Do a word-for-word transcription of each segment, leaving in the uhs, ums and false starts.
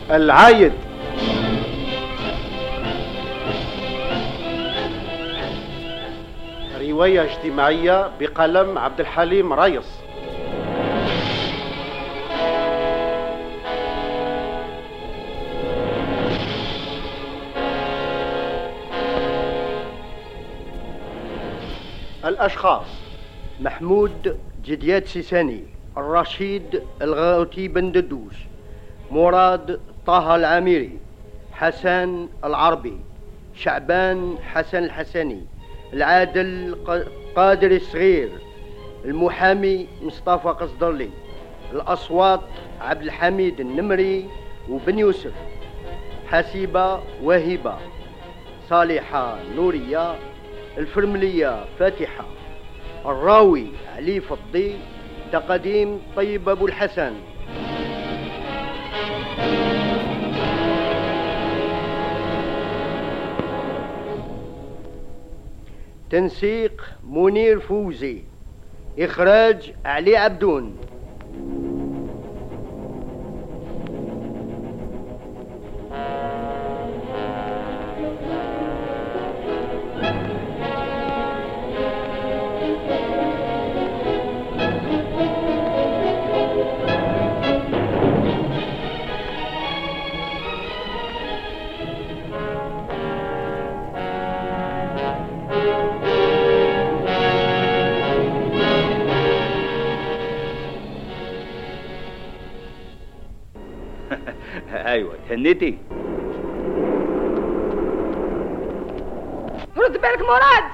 العايد. رواية اجتماعية بقلم عبد الحليم رايص. الأشخاص: محمود جديات سيساني، الرشيد الغاوتي بن ددوش، مراد طه العامري، حسن العربي، شعبان حسن الحسني، العادل قادر الصغير، المحامي مصطفى قصدرلي، الأصوات عبد الحميد النمري وبن يوسف، حسيبة وهبة، صالحة نورية، الفرملية فاتحة، الراوي علي فضي، تقديم طيب أبو الحسن. تنسيق منير فوزي، إخراج علي عبدون. ايوه تهنيتي. رد بالك مراد.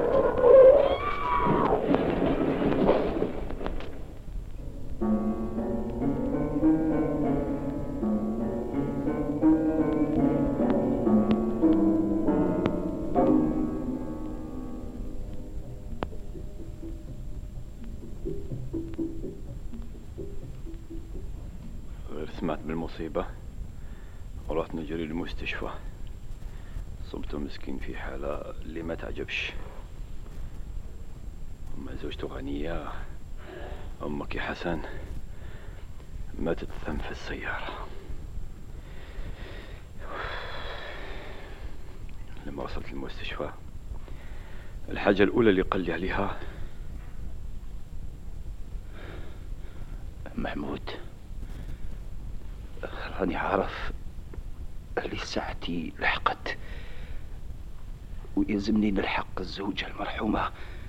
غير سمعت بالمصيبة ورحت نجري للمستشفى. صبته مسكين في حالة اللي ما تعجبش. أما زوجته غنية، أمك يا حسن ماتت ثم في السيارة. لما وصلت المستشفى الحاجة الأولى اللي قال لي عليها: محمود، راني عارف اللي ساعتي لحقت ويلزمني نلحق الزوجة المرحومة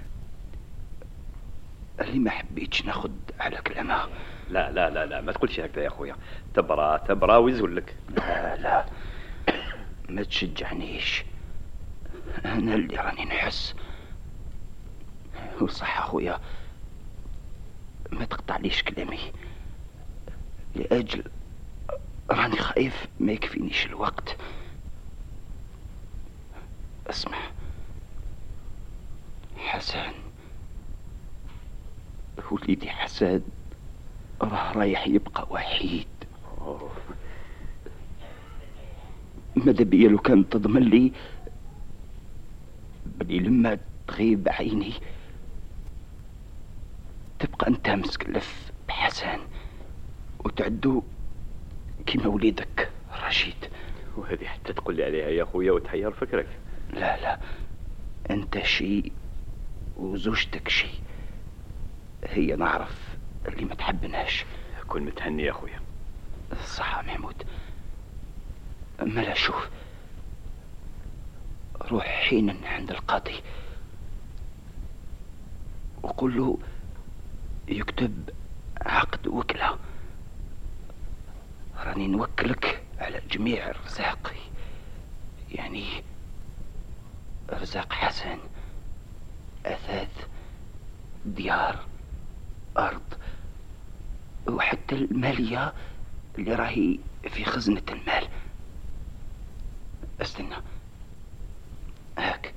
اللي ما حبيتش ناخد على كلامها. لا لا لا لا ما تقولش هكذا يا أخويا. تبرا تبرا ويزولك. لا لا ما تشجعنيش، أنا اللي راني نحس. وصح أخويا ما تقطعليش كلامي، لأجل راني خايف ما يكفينيش الوقت. اسمع حسن، وليدي حسن راه رايح يبقى وحيد. ماذا بيا لو كان تضمن لي بلي لما تغيب عيني تبقى انت مسكلف بحسن وتعدو كيما وليدك رشيد. وهذه حتى تقول لي عليها يا أخويا وتحير فكرك. لا لا انت شيء وزوجتك شيء، هي نعرف اللي ما تحبناش. كن متهني يا أخويا. صح محمود. أما لا شوف، روح حينا عند القاضي وقل له يكتب عقد وكلة. راني نوكلك على جميع الرزاق، يعني رزاق حسن، أثاث، ديار، أرض، وحتى المالية اللي راهي في خزنة المال. استنى هاك،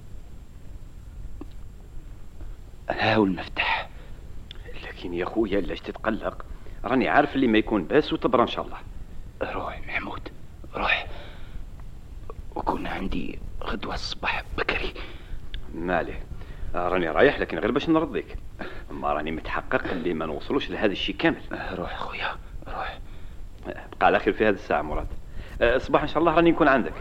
هاو المفتاح. لكن يا خويا لاش تتقلق، راني عارف اللي ما يكون باس وتبرى ان شاء الله. روح محمود روح، وكون عندي غدوة الصباح بكري. مالي راني رايح، لكن غير باش نرضيك. ما راني متحقق اللي ما نوصلوش لهذا الشيء كامل. روح خويا روح. بقى على خير في هذه الساعة مراد. أه صباح إن شاء الله راني نكون عندك.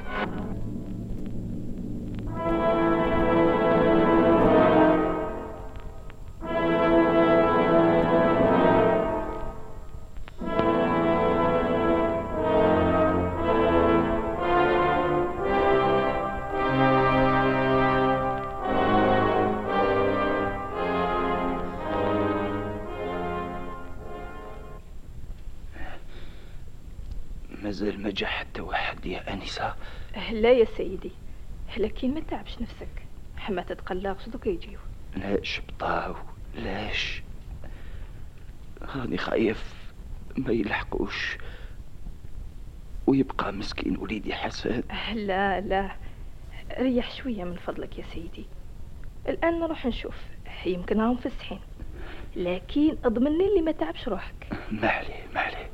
مازال ما جا حتى واحد يا أنسة؟ لا يا سيدي، لكن ما تعبش نفسك، ما تتقلقش دوك يجيو. لاش بطاو لاش، راني خايف ما يلحقوش ويبقى مسكين وليدي حسن. لا لا، ريح شوية من فضلك يا سيدي، الآن نروح نشوف، يمكن راهم فسحين، لكن اضمني اللي ما تعبش روحك. ما عليه ما عليه.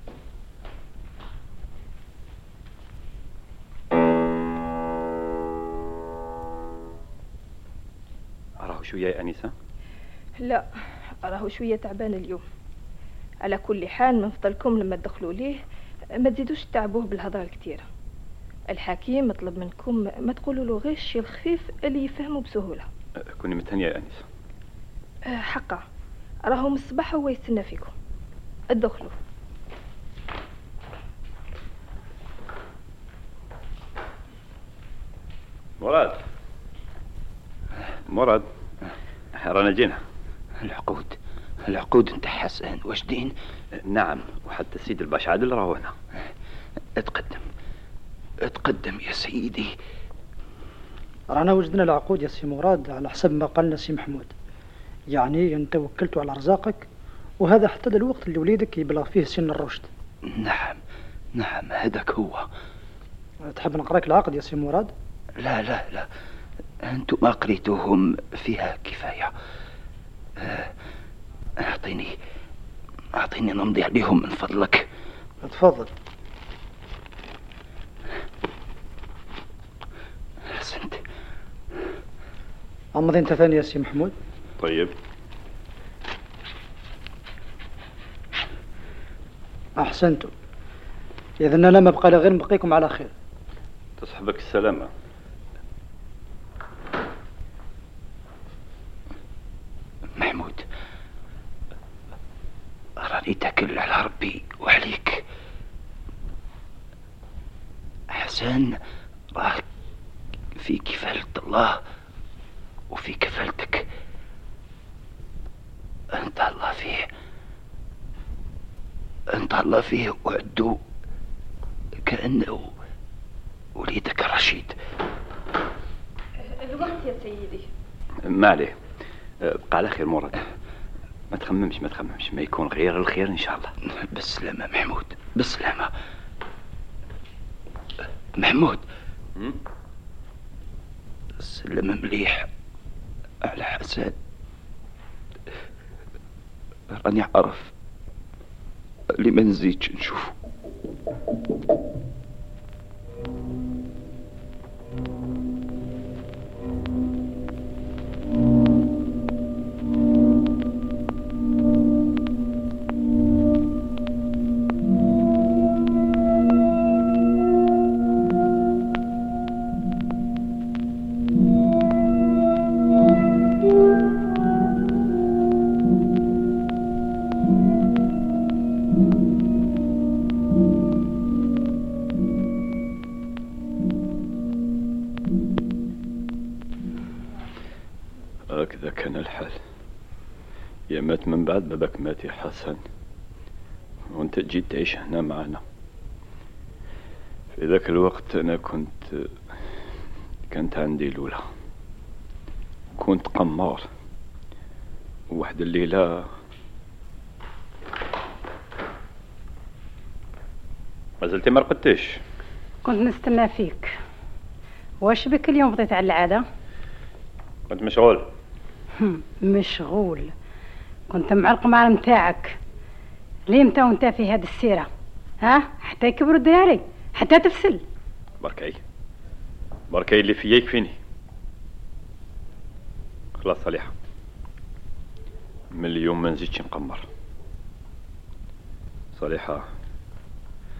راهو شوية يا أنسة؟ لا، راهو شوية تعبان اليوم. على كل حال من فضلكم لما تدخلوا ليه ما تزيدوش تعبوه بالهضره الكثيره. الحكيم طلب منكم ما تقولوا له غير الشيء الخفيف اللي يفهمه بسهوله. كوني متهنية يا أنسة. أه حقا، راهو من الصباح هو يستنى فيكم، ادخلوا. مراد مراد رانا جينا. العقود العقود انت حسن واش دين؟ نعم، وحتى السيد الباش عادل راهو هنا. اتقدم اتقدم يا سيدي. رانا وجدنا العقود يا سي مراد على حسب ما قالنا سي محمود، يعني انت وكلته على رزاقك، وهذا حتى الوقت اللي وليدك يبلغ فيه سن الرشد. نعم نعم هذاك هو. تحب نقراك العقد يا سي مراد؟ لا لا لا، انتم ما قريتوهم فيها كفاية. اعطيني اعطيني نمضي عليهم من فضلك. تفضل. احسنت. امضي انت ثاني يا سي محمود. طيب. احسنتم، اذا انا ما بقى غير نبقيكم على خير. تصحبك السلامة. محمود، راني تاكل على ربي وعليك. حسن راه في كفالة الله وفي كفالتك، انت الله فيه انت الله فيه وعدو كأنه وليدك الرشيد. الوقت يا سيدي. ما عليه، بقى على خير مراد. ما تخممش ما تخممش، ما يكون غير الخير ان شاء الله. بالسلامة محمود بالسلامة. محمود سلم مليح على حسن، راني عارف اللي ما نزيدش نشوفه. هكذا كان الحال. يا مات من بعد باباك مات يا حسن، وانت جيت تعيش هنا معنا. في ذاك الوقت انا كنت كانت عندي لولا، كنت قمار. وواحد الليلة ما زلتي ما رقدتيش؟ كنت نستنى فيك. واش بك اليوم بغيت على العادة؟ كنت مشغول. مشغول؟ كنت مع القمار متاعك. ليه انت وانت في هذه السيرة؟ ها حتى يكبروا الدراري حتى تفسل. بركاي بركاي اللي فيا يكفيني. خلاص صالحة، من اليوم ما نزيدش نقمر. صالحة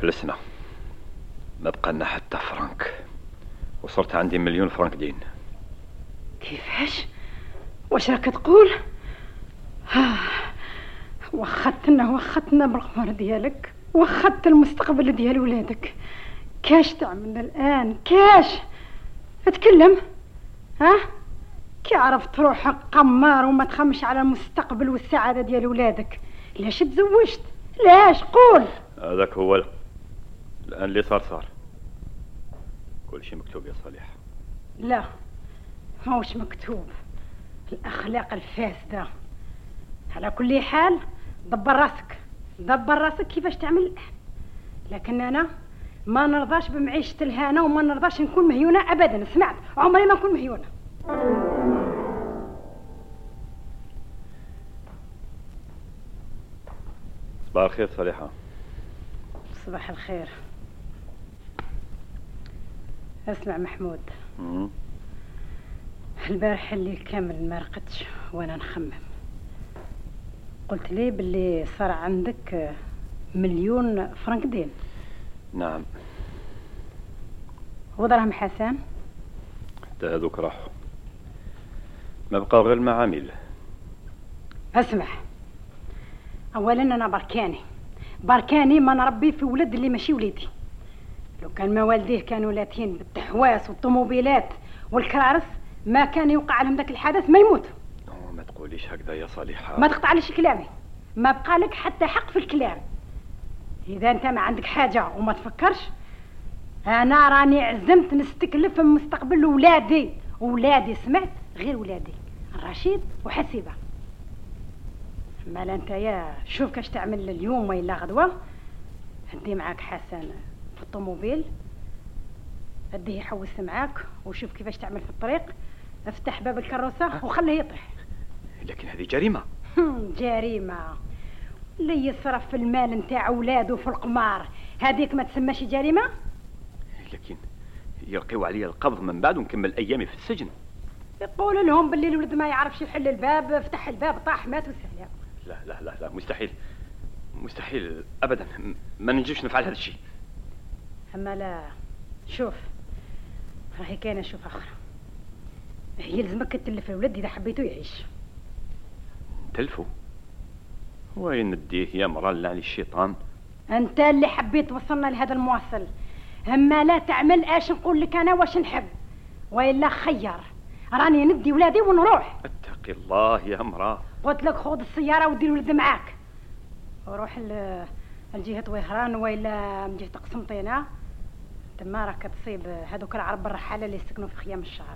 فلسنا، ما بقى لنا حتى فرانك، وصلت عندي مليون فرانك دين. كيفاش؟ واش راك تقول؟ ها وخدتنا وخدتنا بالقمر ديالك، وخدت المستقبل ديال ولادك. كاش تعمل الان؟ كاش اتكلم؟ ها كي عرفت روحك قمار وما تخمش على المستقبل والسعاده ديال ولادك، ليش تزوجت؟ ليش؟ قول. هذاك هو الان اللي صار صار، كل شيء مكتوب يا صالح. لا ماهوش مكتوب، الاخلاق الفاسده. على كل حال دبر راسك، دبر راسك كيفاش تعمل الان. لكن انا ما نرضاش بمعيشة الهانة، وما نرضاش نكون مهيونة ابدا. سمعت؟ عمري ما نكون مهيونة. صباح الخير صالحة. صباح الخير. اسمع محمود، مم. البارح اللي كامل ما رقدتش وانا نخمم. قلت لي باللي صار عندك مليون فرنك دين. نعم. ودراهم حسن؟ حتى هذوك راحوا، ما بقى غير المعامل. اسمع، اولا انا بركاني بركاني ما نربي في ولد اللي ماشي وليدي. لو كان ما والديه كانوا لاتين بالتحواس والطوموبيلات والكرارس ما كان يوقع لهم ذاك الحدث، ما يموتوا. ما تقوليش هكذا يا صالحة. ما تقطعليش كلامي، ما بقى لك حتى حق في الكلام. اذا انت ما عندك حاجه وما تفكرش، انا راني عزمت نستكلف من مستقبل ولادي. ولادي سمعت؟ غير ولادي الرشيد وحسيبه. اما لا انت يا شوف كاش تعمل اليوم ولا غدوه. هدي معاك حسن في الطوموبيل، هديه يحوس معاك وشوف كيفاش تعمل في الطريق. افتح باب الكروسه وخليه يطيح. لكن هذه جريمه. جريمه اللي يصرف في المال نتاع اولاده في القمار، هذيك ما تسماش جريمه؟ لكن يلقيوا علي القبض من بعد ونكمل ايامي في السجن. يقول لهم باللي الولد ما يعرفش يحل الباب، فتح الباب طاح مات وسلام. لا لا لا لا، مستحيل مستحيل ابدا، ما ننجمش نفعل هذا الشيء. اما لا شوف، راهي كاينه شوف اخرى. يلزمك تلف الولد اذا حبيتو يعيش. تلفوا؟ وين نديه يا مرا لعن الشيطان؟ انت اللي حبيت توصلنا لهذا المواصل. اما لا تعمل اش نقول لك انا واش نحب، والا خير راني ندي ولادي ونروح. اتقي الله يا مرا. قلت لك خذ السياره ودي الولد معاك وروح لجهه وهران ولا من جهه قسنطينه. تما راك تصيب هذوك العرب الرحاله اللي يسكنوا في خيام الشهر.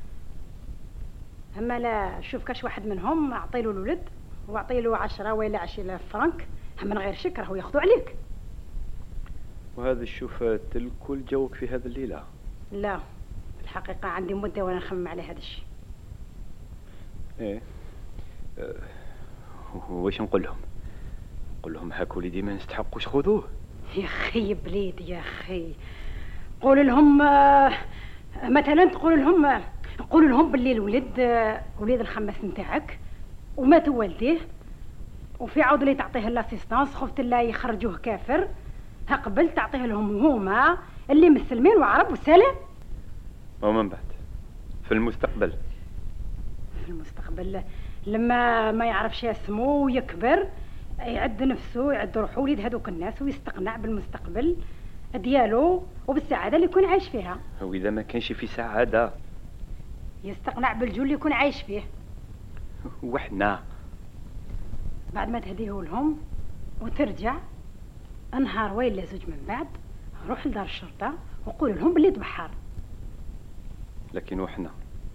اما لا شوف كاش واحد منهم اعطيله الولد واعطيله عشرة ولا عشرين ألف فرنك، من غير شك راهو ياخذوا عليك. وهذا الشوفات الكل جوك في هذا الليله؟ لا الحقيقه عندي مده وانا نخمم على هذا الشيء. ايه أه واش نقول لهم؟ نقول لهم هاك وليدي ما نستحقوش خذوه. يا اخي بليد يا اخي، قول لهم آه مثلا تقول لهم آه قول لهم باللي الولد آه وليد الخمس نتاعك ومات والديه، وفي عود اللي تعطيه لاسيستانس خفت لا يخرجوه كافر، قبل تعطيه لهم هما اللي مسلمين وعرب وسلام. ومن بعد في المستقبل؟ في المستقبل لما ما يعرفش اسمه ويكبر يعد نفسه يعد روحه وليد هذوك الناس ويستقنع بالمستقبل ديالو وبالسعاده اللي يكون عايش فيها. واذا ما كانش في سعاده يستقنع بالجو اللي يكون عايش فيه. وحنا بعد ما تهديه لهم وترجع نهار ويلا زوج من بعد روح لدار الشرطه وقول لهم باللي تبحر. لكن وحنا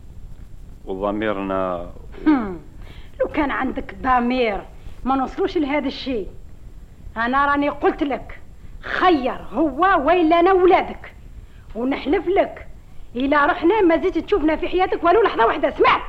وضميرنا و... لو كان عندك ضمير ما نوصلوش لهذا الشيء. انا راني قلت لك خير هو ويلا انا ولادك، ونحلف لك الا رحنا ما زيد تشوفنا في حياتك ولو لحظه واحده. اسمع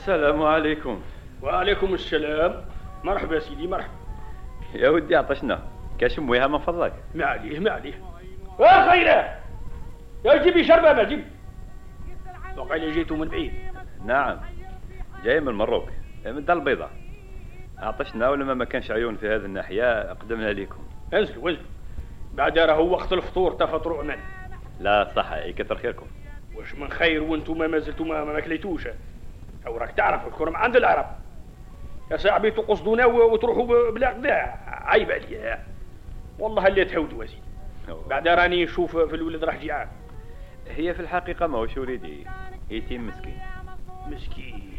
السلام عليكم. وعليكم السلام. مرحبا سيدي مرحبا. يا ودي عطشنا كاش مويها من فضلك. ما عليه ما عليه. وخيره يا جيبي شربة ما جيب. وقيل جيتوا من بعيد. نعم جاي من مروك من دار البيضاء. عطشنا ولما ما كانش عيون في هذه الناحية قدمنا لكم. انزلوا انزلوا بعد راهو وقت الفطور تفطروا عمان. لا صح يكثر خيركم. واش من خير وانتم ما زلتوا ما, ما كليتوش. او راك تعرف الكرم عند العرب يا صاحبي تقصدونا وتروحوا بلا قضاء. عيب عليا والله اللي تهودوا زيد. بعد راني نشوف في الولد راه جيعان. هي في الحقيقة ما هوش وليدي يتيم مسكين. مسكين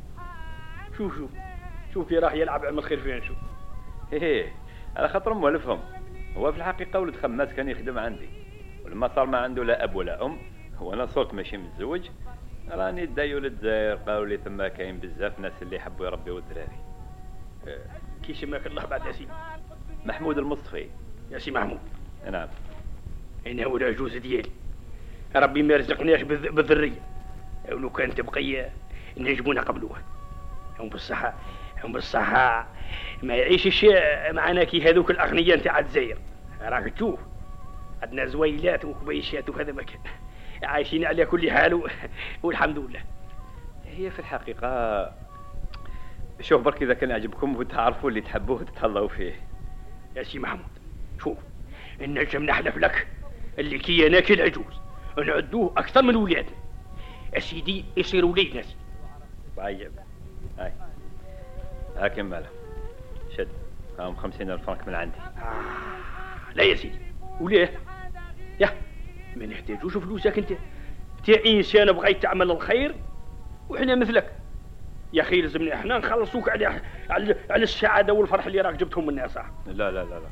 شوف شوف شوف كي راح يلعب عم الخير فين شوف. هيه على خاطر مولفهم. هو في الحقيقة ولد خماس كان يخدم عندي ولما صار ما عنده لا أب ولا أم وانا صرت ماشي متزوج راني دايو للجزائر. قالوا لي ثم كاين بزاف ناس اللي يحبوا يربيوا الدراري. أه كي سماك الله بعد اسي؟ محمود المصطفي. يا سي محمود. نعم. انا هو العجوز ديالي ربي ما رزقناش بالذريه. ولو كان تبقي نجمونا قبلوها. هم بالصحه هم بالصحه ما يعيشش معنا كي هذوك الاغنياء نتاع الجزائر. راك تشوف عندنا زويلات وكبيشات وهذا مكان عايشين على كل حال والحمد لله. هي في الحقيقة شوف برك إذا كان يعجبكم وتعرفوا اللي تحبوه تتهلاو فيه. يا سي محمود شوف النجم نحلف لك اللي كي أنا كي العجوز نعدوه أكثر من ولادنا. يا سيدي يصير وليدنا سيدي. طيب هاي هاكم ماله شد هاهم خمسين ألف فرنك من عندي. آه. لا يا سيدي وليه يا ما نحتاجوش فلوسك انت. انت انسان بغيت تعمل الخير وحنا مثلك يا اخي. لازمنا احنا نخلصوك على على, على السعاده والفرح اللي راك جبتهم من الناس. لا لا لا لا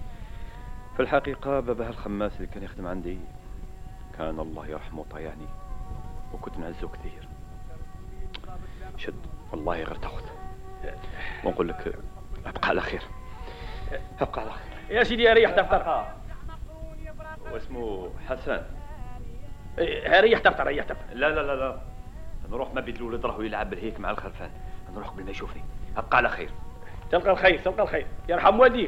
في الحقيقه بابا الخماس اللي كان يخدم عندي كان الله يرحمه طيعني وكنت نعزه كثير. شد والله غير تاخذ ونقول لك ابقى على خير ابقى على خير. يا سيدي ريح دفتر. واسمه حسن. إيه ريح دفتر ريح دفتر. لا لا لا لا نروح ما بيد الولد راهو يلعب بالهيك مع الخرفان. نروح قبل ما يشوفني. ابقى على خير. تلقى الخير تلقى الخير يرحم والديك.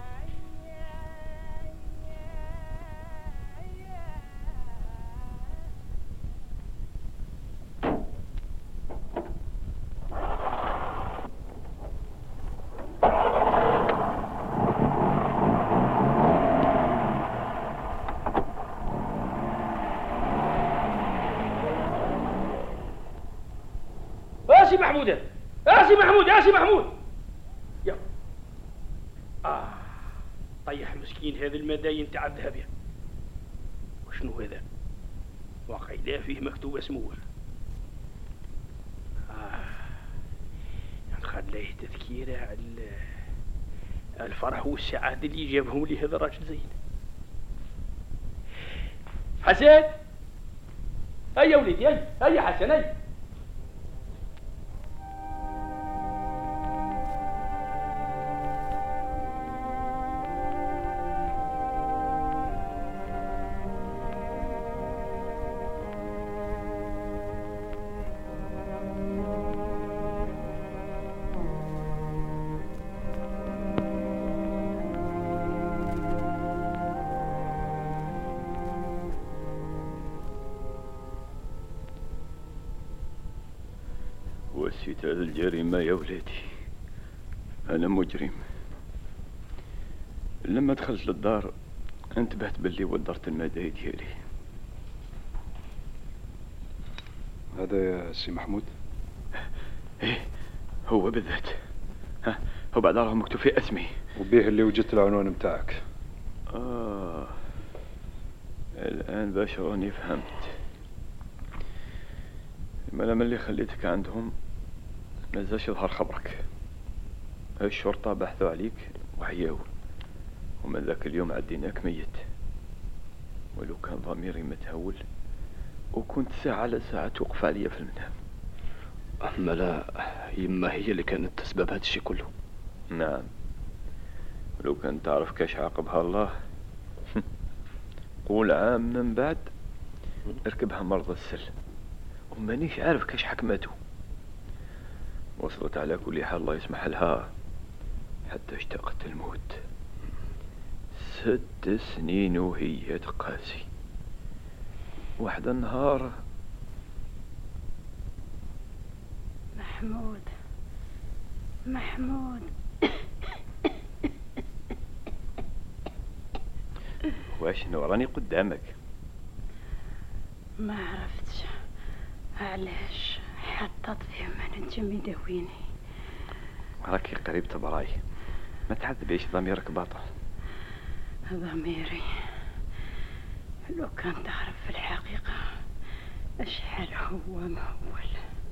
يا محمود يا سي محمود يا سي محمود يا آه طيح مسكين هذا المداين تاع الذهب. وشنو هذا؟ وقيلا فيه مكتوب اسمه. آه نخليه تذكيره على الفرح والسعادة اللي جابهم لي هذا الراجل زين. حسن هيا وليدي هيا هيا حسن هيا. وسيت هذا الجريمة يا ولادي. أنا مجرم. لما دخلت للدار انتبهت باللي ودرت المداي ديالي. هذا يا سي محمود؟ ايه هو بالذات. ها هو بعد راه مكتوب فيه اسمي. وبيه اللي وجدت العنوان متاعك. اه الآن باش راني فهمت. الملام اللي خليتك عندهم مازالش يظهر خبرك. الشرطة بحثوا عليك وحياو ومن ذاك اليوم عديناك ميت. ولو كان ضميري متهول وكنت ساعة على ساعة توقف عليا في المنام. أما لا يما هي اللي كانت تسبب هذا الشيء كله. نعم ولو كان تعرف كاش عاقبها الله. قول عام من بعد اركبها مرضى السل ومانيش عارف كاش حكمته. وصلت على كل حال الله يسمح لها حتى اشتقت الموت. ست سنين وهي تقاسي. واحد النهار محمود محمود واش راني قدامك؟ ما عرفتش علاش حطت فيه ما نجم يداويني. راكي قريب تبراي، ما تعذبيش ضميرك باطل. ضميري لو كان تعرف في الحقيقة اشحال هو مهول.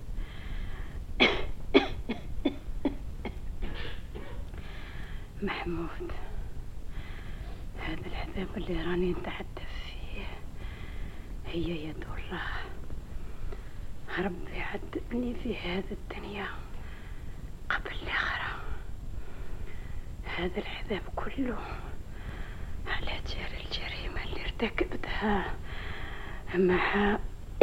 محمود هذا العذاب اللي راني نتعذب فيه هي يد الله. ربي عذبني في هذه الدنيا قبل الآخرة. هذا العذاب كله على جرى الجريمة اللي ارتكبتها مع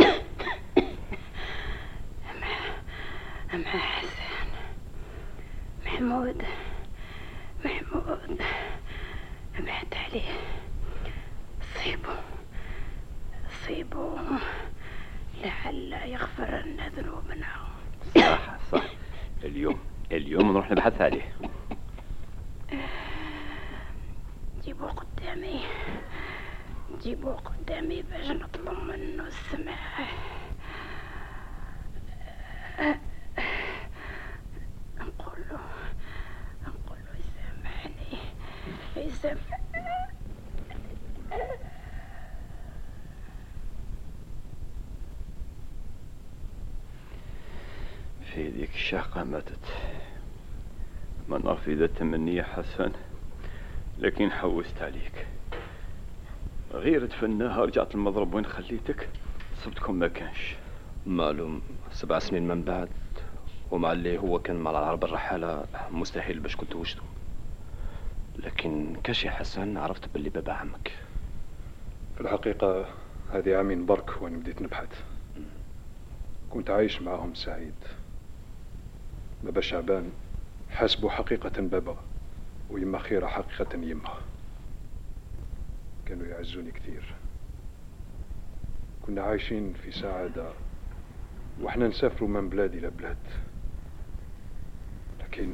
مع مع حسن. محمود محمود ابعد عليه، صيبه صيبه لعل يغفر لنا ذنوبنا. صح صح. اليوم اليوم نروح نبحث عليه. جيبوه قدامي جيبوه قدامي باش نطلب منه السماح. نقول له نقول له يسامحني يسامحني. في ذيك الشاقة ماتت. ما نعرف إذا تمني يا حسن، لكن حوست عليك. غير دفناها رجعت المضرب وين خليتك صبتكم ما كانش. معلوم سبع سنين من بعد ومع اللي هو كان مع العرب الرحالة مستحيل باش كنت وجده. لكن كاش يا حسن عرفت باللي بابا عمك. في الحقيقة هذه عامين برك وأنا بديت نبحث. كنت عايش معهم سعيد. بابا شعبان حسبه حقيقة بابا، ويما خيرة حقيقة يما. كانوا يعزوني كثير. كنا عايشين في سعادة وإحنا نسافروا من بلاد إلى بلاد. لكن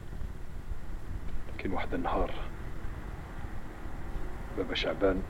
لكن واحد النهار بابا شعبان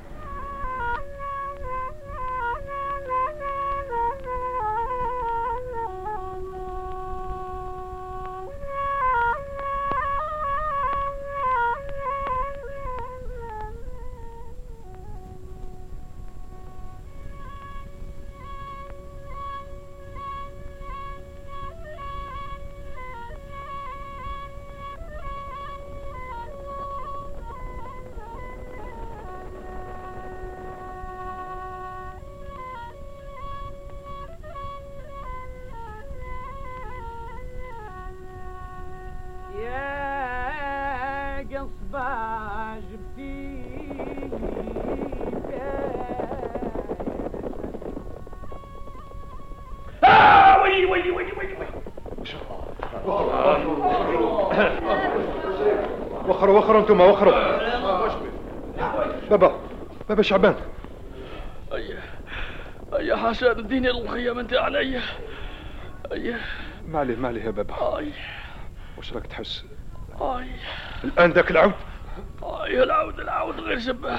وخروا وخروا انتم وخروا. بابا بابا شعبان. ايه ايه حسن اديني الخيام انت علي. ايه ما عليه ما عليه يا بابا. ايه وش راك تحس ايه الان ذاك العود؟ ايه العود العود غير شبه.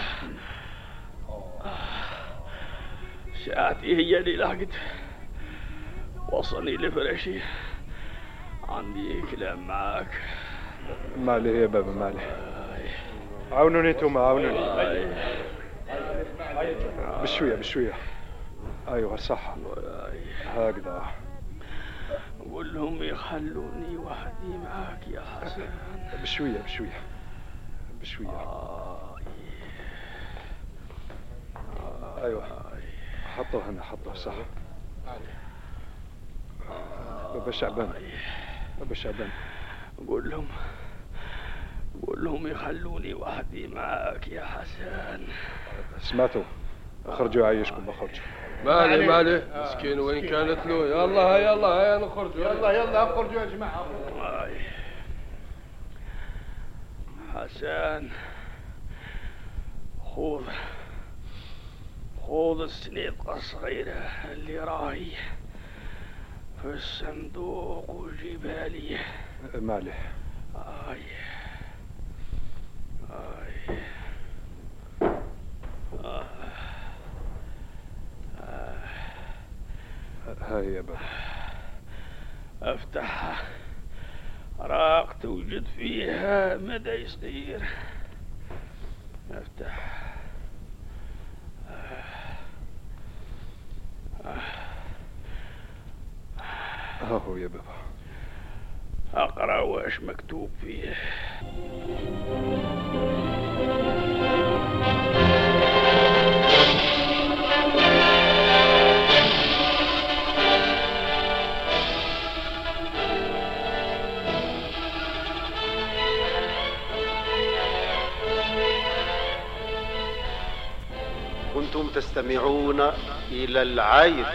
ساعتي هي اللي لحقت وصلني لفراشي. عندي كلام معاك. ما عليه يا بابا ما عليه. عاونوني انتم عاونوني. بشوية بشوية. ايوه صح هكذا. قول لهم يخلوني وحدي معاك يا حسن. بشوية بشوية بشوية. ايوه حطوه هنا حطوه صح. بابا شعبان بابا شعبان. قول لهم قول لهم يخلوني وحدي معاك يا حسن. سمعتوا خرجوا عايشكم بخرج. مالي مالي مسكين وين كانت له. يلا يلا هيا نخرجوا. يلا يلا خرجوا يا جماعة. حسن خذ خذ السنيقة الصغيرة اللي راهي في الصندوق وجيبها لي. مالح. آي آي آه. آه. هاي يا بابا. افتحها راق توجد فيها مدى صغير. افتح. ها هو يا بابا. اقرا واش مكتوب فيه. كنتم تستمعون إلى العايد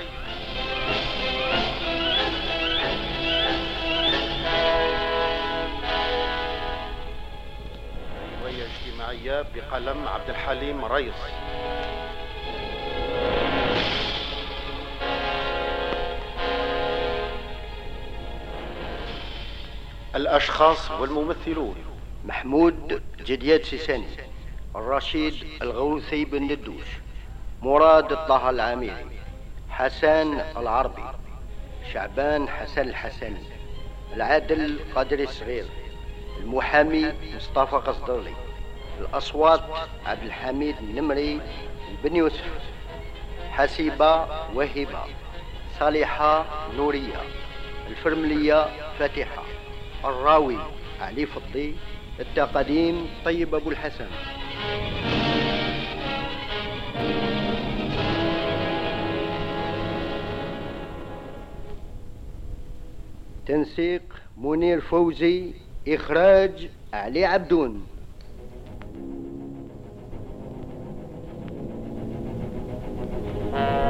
رواية اجتماعية بقلم عبد الحليم ريس. الأشخاص والممثلون: محمود جديات سيساني، الرشيد الغوثي بن ندوش، مراد الطه العامري، حسن العربي، شعبان حسن الحسني، العادل قادر الصغير، المحامي مصطفى قصدرلي، الأصوات عبد الحميد النمري بن يوسف، حسيبة وهبة، صالحة نورية، الفرملية فاتحة، الراوي علي فضي، التقديم طيب أبو الحسن. تنسيق منير فوزي، إخراج علي عبدون. Thank you.